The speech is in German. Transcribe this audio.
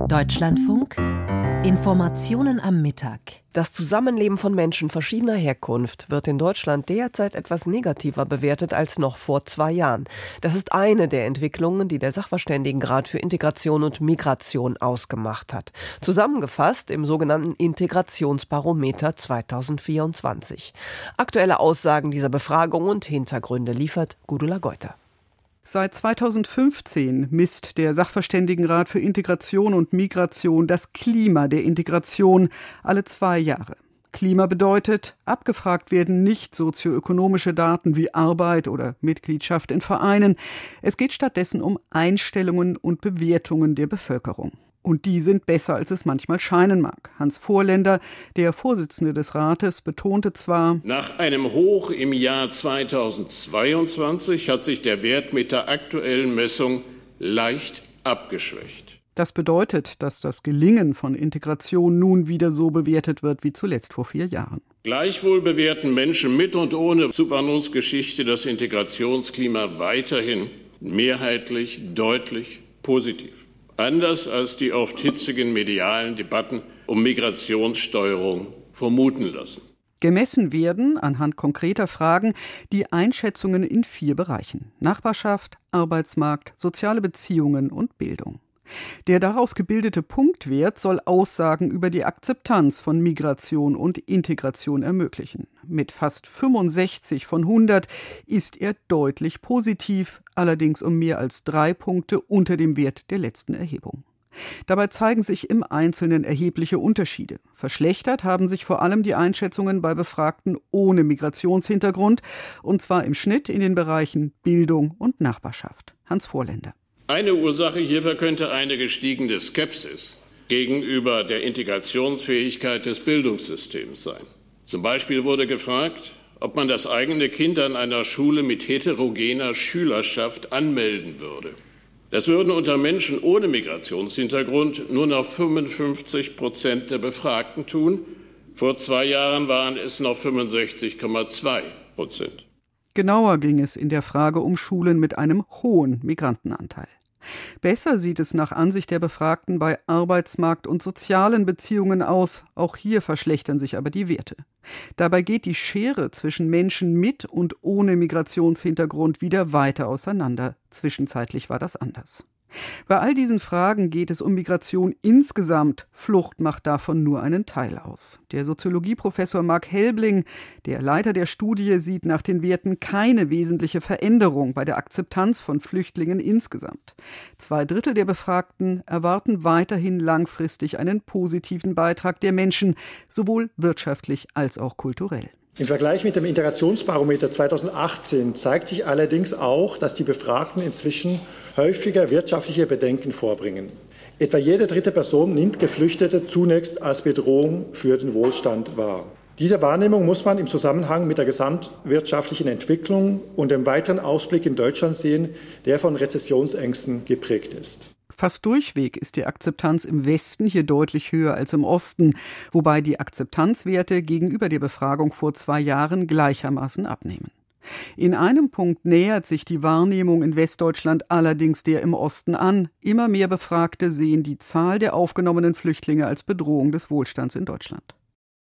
Deutschlandfunk Informationen am Mittag. Das Zusammenleben von Menschen verschiedener Herkunft wird in Deutschland derzeit etwas negativer bewertet als noch vor 2 Jahren. Das ist eine der Entwicklungen, die der Sachverständigenrat für Integration und Migration ausgemacht hat. Zusammengefasst im sogenannten Integrationsbarometer 2024. Aktuelle Aussagen dieser Befragung und Hintergründe liefert Gudula Geuter. Seit 2015 misst der Sachverständigenrat für Integration und Migration das Klima der Integration alle 2 Jahre. Klima bedeutet, abgefragt werden nicht sozioökonomische Daten wie Arbeit oder Mitgliedschaft in Vereinen. Es geht stattdessen um Einstellungen und Bewertungen der Bevölkerung. Und die sind besser, als es manchmal scheinen mag. Hans Vorländer, der Vorsitzende des Rates, betonte zwar: Nach einem Hoch im Jahr 2022 hat sich der Wert mit der aktuellen Messung leicht abgeschwächt. Das bedeutet, dass das Gelingen von Integration nun wieder so bewertet wird wie zuletzt vor 4 Jahren. Gleichwohl bewerten Menschen mit und ohne Zuwanderungsgeschichte das Integrationsklima weiterhin mehrheitlich deutlich positiv. Anders als die oft hitzigen medialen Debatten um Migrationssteuerung vermuten lassen. Gemessen werden, anhand konkreter Fragen, die Einschätzungen in 4 Bereichen: Nachbarschaft, Arbeitsmarkt, soziale Beziehungen und Bildung. Der daraus gebildete Punktwert soll Aussagen über die Akzeptanz von Migration und Integration ermöglichen. Mit fast 65 von 100 ist er deutlich positiv, allerdings um mehr als 3 Punkte unter dem Wert der letzten Erhebung. Dabei zeigen sich im Einzelnen erhebliche Unterschiede. Verschlechtert haben sich vor allem die Einschätzungen bei Befragten ohne Migrationshintergrund, und zwar im Schnitt in den Bereichen Bildung und Nachbarschaft. Hans Vorländer. Eine Ursache hierfür könnte eine gestiegene Skepsis gegenüber der Integrationsfähigkeit des Bildungssystems sein. Zum Beispiel wurde gefragt, ob man das eigene Kind an einer Schule mit heterogener Schülerschaft anmelden würde. Das würden unter Menschen ohne Migrationshintergrund nur noch 55% der Befragten tun. Vor 2 Jahren waren es noch 65,2%. Genauer ging es in der Frage um Schulen mit einem hohen Migrantenanteil. Besser sieht es nach Ansicht der Befragten bei Arbeitsmarkt und sozialen Beziehungen aus. Auch hier verschlechtern sich aber die Werte. Dabei geht die Schere zwischen Menschen mit und ohne Migrationshintergrund wieder weiter auseinander. Zwischenzeitlich war das anders. Bei all diesen Fragen geht es um Migration insgesamt. Flucht macht davon nur einen Teil aus. Der Soziologieprofessor Marc Helbling, der Leiter der Studie, sieht nach den Werten keine wesentliche Veränderung bei der Akzeptanz von Flüchtlingen insgesamt. 2/3 der Befragten erwarten weiterhin langfristig einen positiven Beitrag der Menschen, sowohl wirtschaftlich als auch kulturell. Im Vergleich mit dem Integrationsbarometer 2018 zeigt sich allerdings auch, dass die Befragten inzwischen häufiger wirtschaftliche Bedenken vorbringen. Etwa jede 3. Person nimmt Geflüchtete zunächst als Bedrohung für den Wohlstand wahr. Diese Wahrnehmung muss man im Zusammenhang mit der gesamtwirtschaftlichen Entwicklung und dem weiteren Ausblick in Deutschland sehen, der von Rezessionsängsten geprägt ist. Fast durchweg ist die Akzeptanz im Westen hier deutlich höher als im Osten, wobei die Akzeptanzwerte gegenüber der Befragung vor 2 Jahren gleichermaßen abnehmen. In einem Punkt nähert sich die Wahrnehmung in Westdeutschland allerdings der im Osten an. Immer mehr Befragte sehen die Zahl der aufgenommenen Flüchtlinge als Bedrohung des Wohlstands in Deutschland.